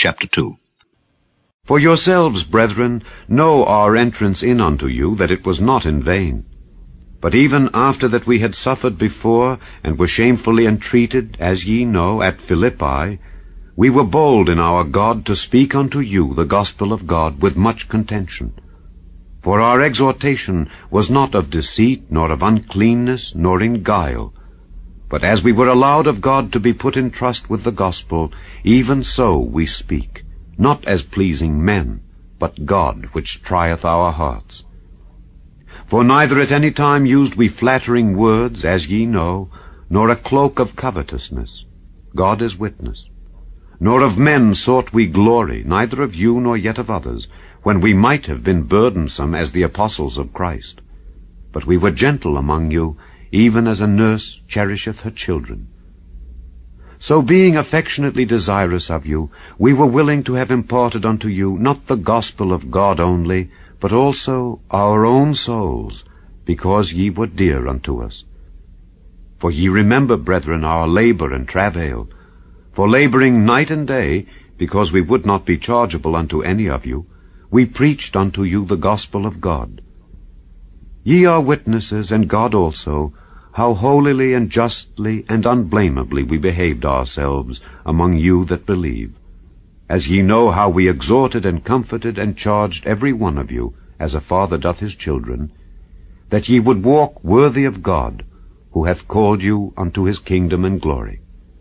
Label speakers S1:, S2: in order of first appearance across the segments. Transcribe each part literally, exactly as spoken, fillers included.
S1: chapter two.
S2: For yourselves, brethren, know our entrance in unto you, that it was not in vain. But even after that we had suffered before, and were shamefully entreated, as ye know, at Philippi, we were bold in our God to speak unto you the gospel of God with much contention. For our exhortation was not of deceit, nor of uncleanness, nor in guile. But as we were allowed of God to be put in trust with the gospel, even so we speak, not as pleasing men, but God which trieth our hearts. For neither at any time used we flattering words, as ye know, nor a cloak of covetousness. God is witness. Nor of men sought we glory, neither of you nor yet of others, when we might have been burdensome as the apostles of Christ. But we were gentle among you, even as a nurse cherisheth her children. So being affectionately desirous of you, we were willing to have imparted unto you not the gospel of God only, but also our own souls, because ye were dear unto us. For ye remember, brethren, our labor and travail, for laboring night and day, because we would not be chargeable unto any of you, we preached unto you the gospel of God. Ye are witnesses, and God also, how holily and justly and unblameably we behaved ourselves among you that believe, as ye know how we exhorted and comforted and charged every one of you, as a father doth his children, that ye would walk worthy of God, who hath called you unto his kingdom and glory.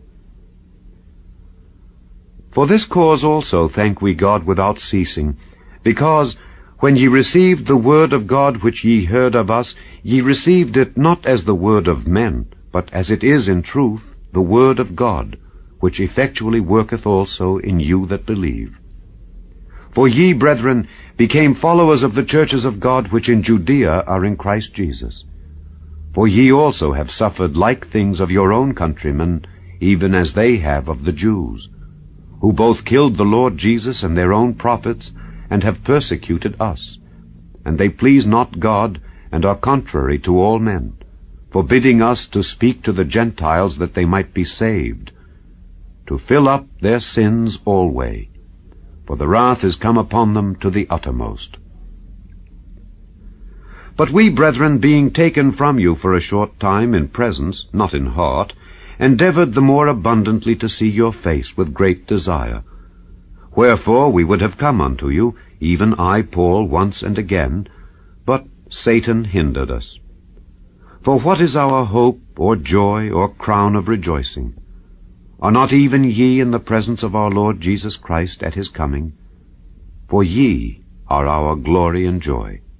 S2: For this cause also thank we God without ceasing, because, when ye received the word of God which ye heard of us, ye received it not as the word of men, but as it is in truth the word of God, which effectually worketh also in you that believe. For ye, brethren, became followers of the churches of God which in Judea are in Christ Jesus. For ye also have suffered like things of your own countrymen, even as they have of the Jews, who both killed the Lord Jesus and their own prophets, and have persecuted us. And they please not God, and are contrary to all men, forbidding us to speak to the Gentiles that they might be saved, to fill up their sins alway. For the wrath is come upon them to the uttermost. But we, brethren, being taken from you for a short time in presence, not in heart, endeavored the more abundantly to see your face with great desire. Wherefore we would have come unto you, even I, Paul, once and again, but Satan hindered us. For what is our hope, or joy, or crown of rejoicing? Are not even ye in the presence of our Lord Jesus Christ at his coming? For ye are our glory and joy.